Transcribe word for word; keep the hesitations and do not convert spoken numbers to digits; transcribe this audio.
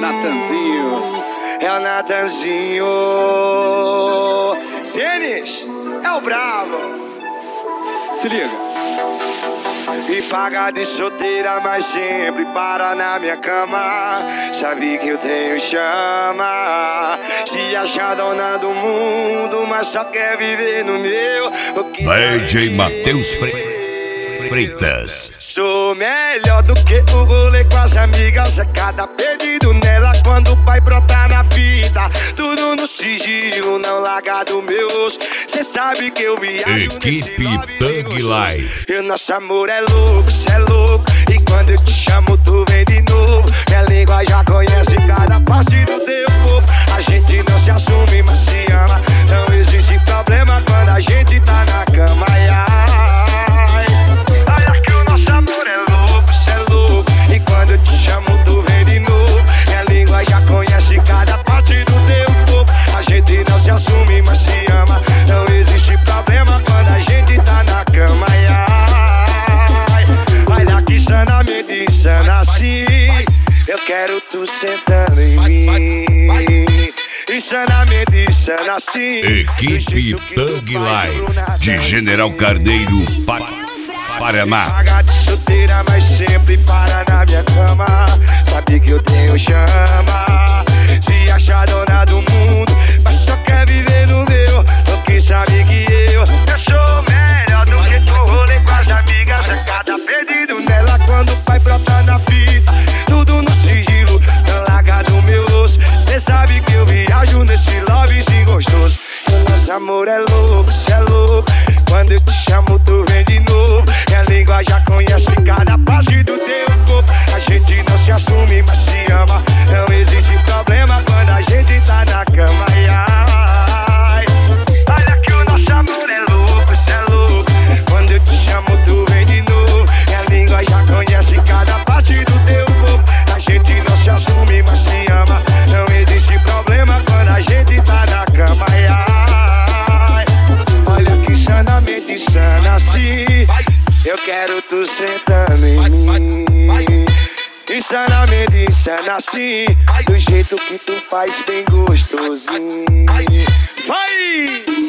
Natanzinho, é o Natanzinho. Tênis é o bravo. Se liga. E paga de solteira, mas sempre para na minha cama. Sabe que eu tenho chama. Se acha dona do mundo, mas só quer viver no meu. D J Matheus Freitas. Sou melhor do que o rolê com as amigas. É cada pedido nela quando o pai brota na fita. Tudo no sigilo, não larga do meu osso. Cê sabe que eu viajo. Equipe Thug Life. E o nosso amor é louco, cê é louco. E quando eu te chamo, tu vem de novo. Minha língua já conhece cada parte do teu corpo. A gente não se assume, mas se ama. Não existe problema quando a gente tá na cama. Ai, ai. Olha que o nosso amor é louco, cê é louco. E quando eu te chamo, tu vem de novo. Minha língua já conhece cada parte do teu corpo. A gente não se assume, mas se ama. Não existe problema quando a gente tá na cama. Ai, ai. Olha que sanamente insana assim. Eu quero tu sentando em mim. Insanamente insana assim. Equipe Thug Life de General Carneiro, pa Paraná. Paga de solteira, mas sempre para na minha cama. Sabe que eu tenho chama. Se acha dona do mundo, mas só quer viver no meu. Porque sabe que eu Eu sou melhor do que tu rolê com as amigas. É cada pedido nela quando o pai brota na fita. Tudo no sigilo, não larga do meu osso. Cê sabe que eu viajo nesse lovezinho gostoso. O nosso amor é louco, cê é louco. Quando eu te chamo, tu vem de novo. Minha língua já conhece cada parte do teu corpo. A gente não se assume, mas se ama. Não existe problema quando a gente tá na cama. Ai, ai. Olha que o nosso amor é louco, cê é louco. Quando eu te chamo, tu vem de novo. Minha língua já conhece cada parte do teu corpo. A gente não se assume, mas se ama. Não existe problema quando a gente tá na cama. Ai, ai. Olha que sanamente insana assim. Eu quero tu sentando em mim. Insanamente insana assim. Do jeito que tu faz bem gostosinho. Vai!